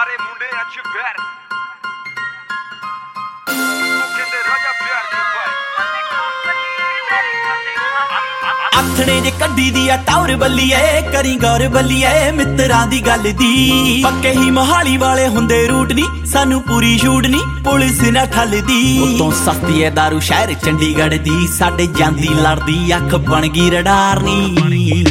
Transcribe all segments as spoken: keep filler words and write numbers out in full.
ਸਾਰੇ ਮੁੰਡੇ ਅੱਜ ਬੈਰ ਕਹਿੰਦੇ ਰਾਜਾ ਪਿਆਰ ਕਿਉਂ ਪਾਏ ਆਥਣੇ ਜੇ ਕੱਢੀ ਦੀ ਆ ਟੌਰ ਬੱਲੀਏ ਕਰੀ ਗੌਰ ਬੱਲੀਏ ਮਿੱਤਰਾਂ ਦੀ ਗੱਲ ਦੀ ਪੱਕੇ ਹੀ ਮੋਹਾਲੀ ਵਾਲੇ ਹੁੰਦੇ ਰੂਟ ਨਹੀਂ ਸਾਨੂੰ ਪੂਰੀ ਛੂਟ ਨਹੀਂ ਪੁਲਿਸ ਨਾ ਠੱਲਦੀ ਉਤੋਂ ਸਸਤੀ ਏ ਦਾਰੂ ਸ਼ਹਿਰ ਚੰਡੀਗੜ੍ਹ ਦੀ ਸਾਡੇ ਜਾਂਦੀ ਲੜਦੀ ਅੱਖ ਬਣ ਗਈ ਰਡਾਰ ਨੀ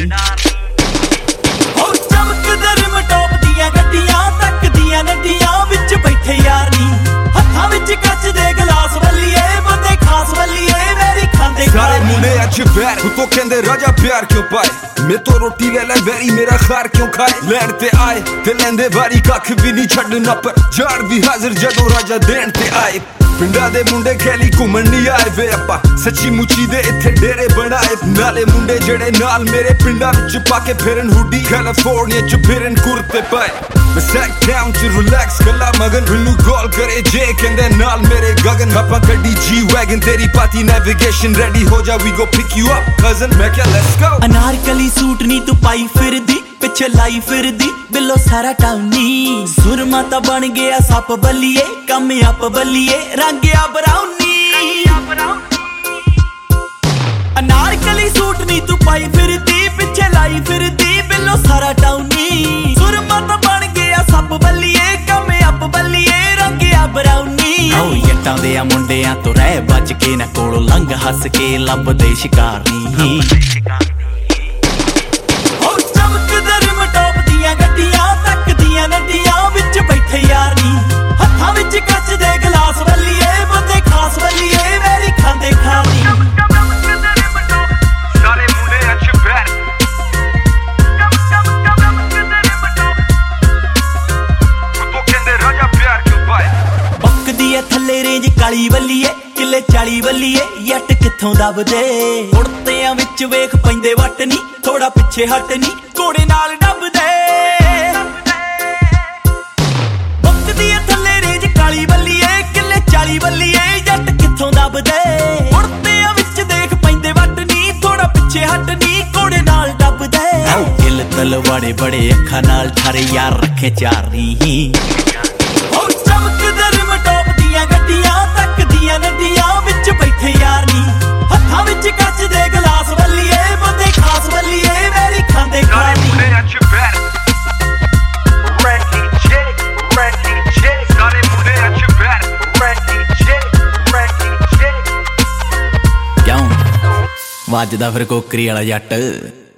ਹੋ ਚਮਕਦੇ ਰਿਮ ਟੌਪ ਦੀਆਂ ਗੱਡੀਆਂ ਤੱਕਦੀਆਂ ਨੱਡੀਆਂ ਵਿੱਚ ਬੈਠੇ ਯਾਰ ਨੀ ਹੱਥਾਂ ਵਿੱਚ ਕੱਚ ਦੇ ਗਲਾਸ ਬੱਲੀਏ ਬੰਦੇ ਖਾਸ ਬੱਲੀਏ ਮੇਰੀ ਖਾਂਦੇ ਸਾਰੇ ਮੁੰਡੇ ਅੱਜ ਬੈਰ ਤੂੰ ਕਹਿੰਦੇ ਰਾਜਾ ਪਿਆਰ ਕਿਉਂ ਪਾਏ ਮੈਂ ਤੋਂ ਰੋਟੀ ਵੇਲੇ ਵੈਰੀ ਮੇਰਾ ਖਾਰ ਕਿਉਂ ਖਾਏ ਲੈਣ ਤੇ ਆਏ ਤੇ ਲੈਂਦੇ ਵਾਰੀ ਕੱਖ ਵੀ ਨਹੀਂ ਛੱਡਣਾ ਪਰ ਜਾੜ ਵੀ ਹਾਜ਼ਰ ਜਦੋਂ ਰਾਜਾ ਦੇਣ ਤੇ ਆਏ ਪਿੰਡਾਂ ਦੇ ਮੁੰਡੇ ਖੇਲੀ ਘੁੰਮਣ ਨਹੀਂ ਆਏ ਵੇ ਆਪਾਂ ਸੱਚੀ ਮੁੱਚੀ ਦੇ ਇੱਥੇ ਡੇਰੇ ਬਣਾਏ ਨਾਲੇ ਮੁੰਡੇ ਜਿਹੜੇ ਨਾਲ ਮੇਰੇ ਪਿੰਡਾਂ ਵਿੱਚ ਪਾ ਕੇ ਫਿਰਨ ਹੁੱਡੀ ਕੈਲੀਫੋਰਨੀਆ ਚ ਫਿਰਨ ਕੁਰਤੇ ਪਾਏ ਮੈਂ ਸੈਕ ਡਾਊਨ ਚ ਰਿਲੈਕਸ ਗੱਲਾਂ ਮਗਨ ਮੈਨੂੰ ਕਾਲ ਕਰੇ ਜੇ ਕਹਿੰਦੇ ਨਾਲ ਮੇਰੇ ਗਗਨ ਆਪਾਂ ਗੱਡੀ ਜੀ ਵੈਗਨ ਤੇਰੀ ਪਾਤੀ ਨੈਵੀਗੇਸ਼ਨ ਰੈਡੀ ਹੋ ਜਾ we go pick you up cousin ਮੈਂ ਕਿਹਾ ਲੈਟਸ ਗੋ ਅਨਾਰਕਲੀ ਸੂਟ ਨੀ ਤੂੰ ਪਾਈ ਫਿਰਦੀ ਪਿੱਛੇ ਲਾਈ ਫਿਰਦੀ ਬਿੱਲੋ ਸਾਰਾ ਟਾਉਨੀ ਸੁਰਮਾ ਤਾਂ ਬਣ ਗਿਆ ਸੱਪ ਬੱਲੀਏ ਕੰਮ ਅੱਪ ਬੱਲੀਏ ਰੰਗਿਆ ਬਰਾਉਨੀ ਅਨਾਰਕਲੀ ਸੂਟ ਨੀ ਤੂੰ ਪਾਈ ਫਿਰਦੀ ਪਿੱਛੇ ਲਾਈ ਫਿਰਦੀ ਬਿੱਲੋ ਸਾਰਾ ਟਾਉਨੀ ਸੁਰਮਾ ਤਾਂ ਬਣ ਗਿਆ ਸੱਪ ਬੱਲੀਏ ਕੰਮ ਅੱਪ ਬੱਲੀਏ ਰੰਗਿਆ ਬਰਾਉਨੀ ਆਓ ਜੱਟਾਂ ਦੇ ਆ ਮੁੰਡਿਆਂ ਤੋਂ ਰਹਿ ਬਚ ਕੇ ਨਾ ਕੋਲੋਂ ਲੰਘ ਹੱਸ ਕੇ ਲੱਭਦੇ ਸ਼ਿਕਾਰ ਨੀ ਗੱਡੀਆਂ ਤੱਕਦੀਆਂ ਨੱਡੀਆਂ ਵਿੱਚ ਬੈਠੇ ਯਾਰ ਨੀ ਹੱਥਾਂ ਵਿੱਚ ਕੱਚ ਦੇ ਗਲਾਸ ਬੱਲੀਏ ਬੰਦੇ ਖਾਸ ਬੱਲੀਏ ਮੇਰੀ ਖਾਂਦੇ ਖਾਣੀ ਸਾਰੇ ਮੁੰਡੇ ਅੱਜ ਬੈਰ ਤੂੰ ਕਹਿੰਦੇ ਰਾਜਾ ਪਿਆਰ ਕਿਉਂ ਪਾਏ ਬੱਕਦੀ ਐ ਥੱਲੇ ਰੇਂਜ ਕਾਲੀ ਬੱਲੀਏ ਕਿੱਲੇ ਚਾਲੀ ਬੱਲੀਏ ਜੱਟ ਕਿੱਥੋਂ ਦਬਦੇ ਉੜਤਿਆਂ ਵਿੱਚ ਵੇਖ ਪੈਂਦੇ ਵੱਟ ਨੀ ਥੋੜਾ ਪਿੱਛੇ ਹਟ ਨੀ ਘੋੜੇ ਨਾਲ ਡੱਬਦੇ ਕਾਲੀ ਬੱਲੀਏ ਕਿੱਲੇ ਚਾਲੀ ਬੱਲੀਏ ਜੱਟ ਕਿੱਥੋਂ ਦਬਦੇ ਉੜਤਿਆਂ ਵਿੱਚ ਦੇਖ ਪੈਂਦੇ ਵੱਟ ਨੀ ਥੋੜਾ ਪਿੱਛੇ ਹਟ ਨੀ ਘੋੜੇ ਨਾਲ ਡੱਬਦੇ ਆਓ ਕਿੱਲ ਤਲਵਾੜੇ ਬੜੇ ਅੱਖਾਂ ਨਾਲ ਠਾਰੇ ਯਾਰ ਰੱਖੇ ਚਾਰ ਨੀ ਹੋ ਚਮਕਦੇ ਰਿਮ ਟੌਪ ਦੀਆਂ ਗੱਡੀਆਂ ਤੱਕਦੀਆਂ ਨੱਡੀਆਂ ਵਿੱਚ ਬੈਠੇ ਯਾਰ ਨੀ ਹੱਥਾਂ ਵਿੱਚ ਕੱਚ ਦੇ ਗਲਾਸ ਬੱਲੀਏ ਬੰਦੇ ਖਾਸ ਬੱਲੀਏ ਮੇਰੀ ਖਾਂਦੇ ਖਾਣੀ ਅੱਜ ਬੈਰ ਵੱਜਦਾ ਫਿਰ ਕੋਕਰੀ ਵਾਲਾ ਜੱਟ।